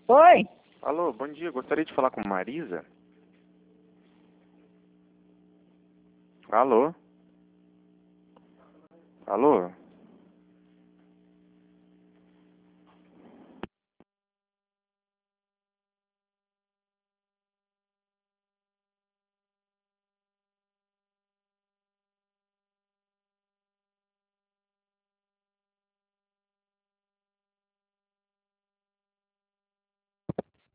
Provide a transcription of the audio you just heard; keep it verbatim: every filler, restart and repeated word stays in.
Oi? Alô, bom dia. Gostaria de falar com Marisa. Alô? Alô?